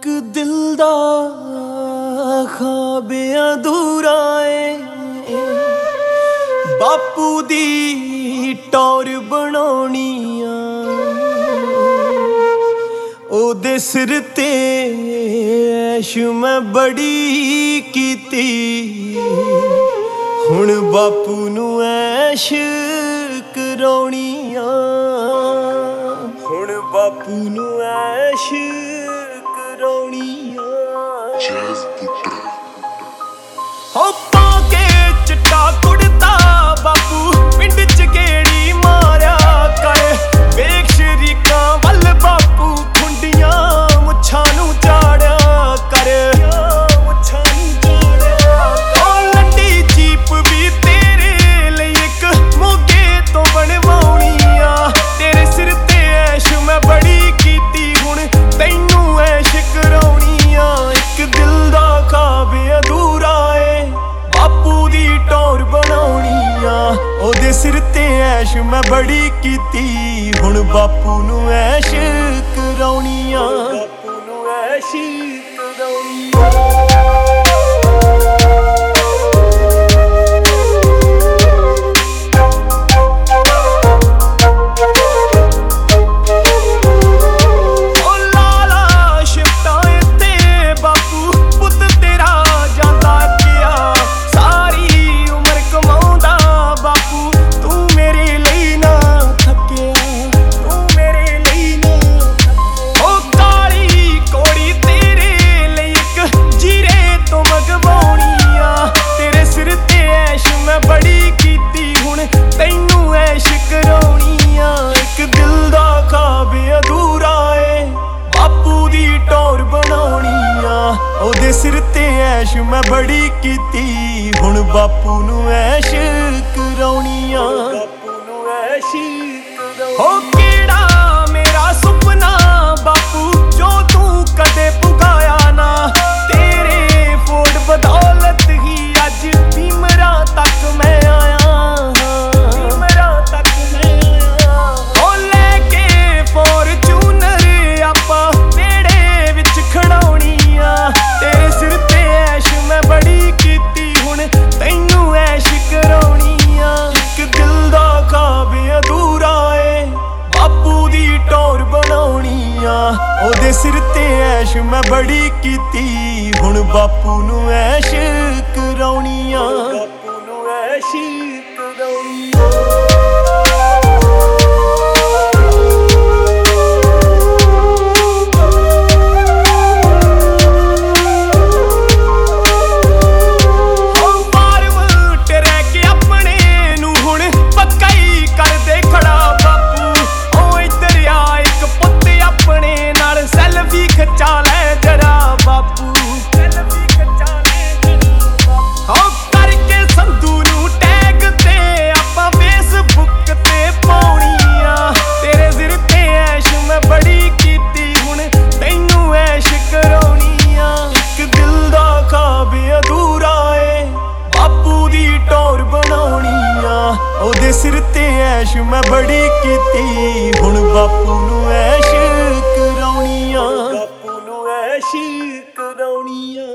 ਇੱਕ ਦਿਲ ਦਾ ਖ਼ਾਬ ਅਧੂਰਾ ਏ, ਬਾਪੂ ਦੀ ਟੌਰ ਬਣਾਉਣੀ ਆ। ਉਹਦੇ ਸਿਰ ਤੇ ਐਸ਼ ਮੈਂ ਬੜੀ ਕੀਤੀ, ਹੁਣ ਬਾਪੂ ਨੂੰ ਐਸ਼ ਕਰਾਉਣੀ ਆ। ਹੁਣ ਬਾਪੂ ਨੂੰ ਐਸ਼ ਕਰਾਉਣੀ ਆ। ਹੋ ਪਾ ਕੇ ਚਿੱਟਾ ਕੁੜਤਾ ਬਾਪੂ ਪਿੰਡ ਚ ਗੇੜੀ ਮਾਰਿਆ ਕਰ, ਵੇਖ ਸ਼ਰੀਕਾਂ ਵੱਲ ਬਾਪੂ ਖੁੰਡੀਆਂ ਮੁੱਛਾਂ ਨੂੰ ਝਾੜਿਆ ਕਰ। ਮੁੱਛਾਂ ਨੂੰ ਝਾੜਿਆ ਉਹ ਲੰਡੀ ਜੀਪ ਵੀ ਤੇਰੇ ਲਈ ਇੱਕ ਮੋਗੇ ਤੋਂ ਬਣਵਾਉਣੀ ਆ। ਤੇਰੇ ਸਿਰ ਤੇ ਐਸ਼ ਮੈਂ ਬੜੀ ਕੀਤੀ, ਹੁਣ ਤੈਨੂੰ ਐਸ਼ ਕਰਾਉਣੀ ਆ। ਇੱਕ ਦਿਲ ਦਾ ਖ਼ਾਬ ਅਧੂਰਾ ਏ, ਬਾਪੂ ਦੀ ਟੌਰ ਬਣਾਉਣੀ ਆ। ਉਹਦੇ ਸਿਰ ਤੇ ਐਸ਼ ਮੈਂ ਬੜੀ ਕੀਤੀ, ਹੁਣ ਬਾਪੂ ਨੂੰ ਐਸ਼ ਕਰਾਉਣੀ ਆ। ਬਾਪੂ ਨੂੰ ਐਸ਼ ਕਰਾਉਣੀ ਆ। ਤੈਨੂੰ ਐਸ਼ ਕਰਾਉਣੀ ਆ। ਇੱਕ ਦਿਲ ਦਾ ਖ਼ਾਬ ਅਧੂਰਾ ਏ, ਬਾਪੂ ਦੀ ਟੌਰ ਬਣਾਉਣੀ ਆ। ਉਹਦੇ ਸਿਰ ਤੇ ਐਸ਼ ਮੈਂ ਬੜੀ ਕੀਤੀ, ਹੁਣ ਬਾਪੂ ਨੂੰ ਐਸ਼ ਕਰਾਉਣੀ ਆ। ਬਾਪੂ ਨੂੰ ਐਸ਼ ਹੋ ਕਿਹੜਾ ਮੇਰਾ ਸੁਪਨਾ ਬਾਪੂ ਜੋ ਤੂੰ ਕਦੇ ਪੁਗਾਇਆ ਨਾ। ਤੇਰੇ ਫੋੜ ਬਦੌਲਤ ਹੀ ਅੱਜ ਭੀਮਰਾਂ ਤੱਕ ਮੈਂ ਆਇਆ। ਤੈਨੂੰ ਐਸ਼ ਕਰਾਉਣੀ ਆ। ਇੱਕ ਦਿਲ ਦਾ ਖ਼ਾਬ ਅਧੂਰਾ ਏ, ਬਾਪੂ ਦੀ ਟੌਰ ਬਣਾਉਣੀ ਆ। ਉਹਦੇ ਸਿਰ ਤੇ ਐਸ਼ ਮੈਂ ਬੜੀ ਕੀਤੀ, ਹੁਣ ਬਾਪੂ ਨੂੰ ਐਸ਼ ਕਰਾਉਣੀ ਆ। ਬਾਪੂ ਨੂੰ ਐਸ਼ ਕਰਾਉਣੀ ਆ। ਖਿਚਾ ਲੈ ਜਰਾ ਬਾਪੂ, ਹੋ ਕਰਕੇ ਸੰਧੂ ਨੂੰ ਟੈਗ ਤੇ ਆਪਾਂ ਫੇਸਬੁੱਕ ਤੇ ਪਾਉਣੀ ਆ। ਤੇਰੇ ਸਿਰ ਤੇ ਐਸ਼ ਮੈਂ ਬੜੀ ਕੀਤੀ, ਹੁਣ ਤੈਨੂੰ ਐਸ਼ ਕਰਾਉਣੀ ਆ। ਇੱਕ ਦਿਲ ਦਾ ਖ਼ਾਬ ਅਧੂਰਾ ਏ, ਬਾਪੂ ਦੀ ਟੌਰ ਬਣਾਉਣੀ ਆ। ਉਹਦੇ ਸਿਰ ਤੇ ਐਸ਼ ਮੈਂ ਬੜੀ ਕੀਤੀ, ਹੁਣ ਬਾਪੂ ਨੂੰ ਐਸ਼ ਕਰਾਉਣੀ ਆ। ਬਾਪੂ ਨੂੰ ਐਸ਼ ਕਰਾਉਣੀ ਆ।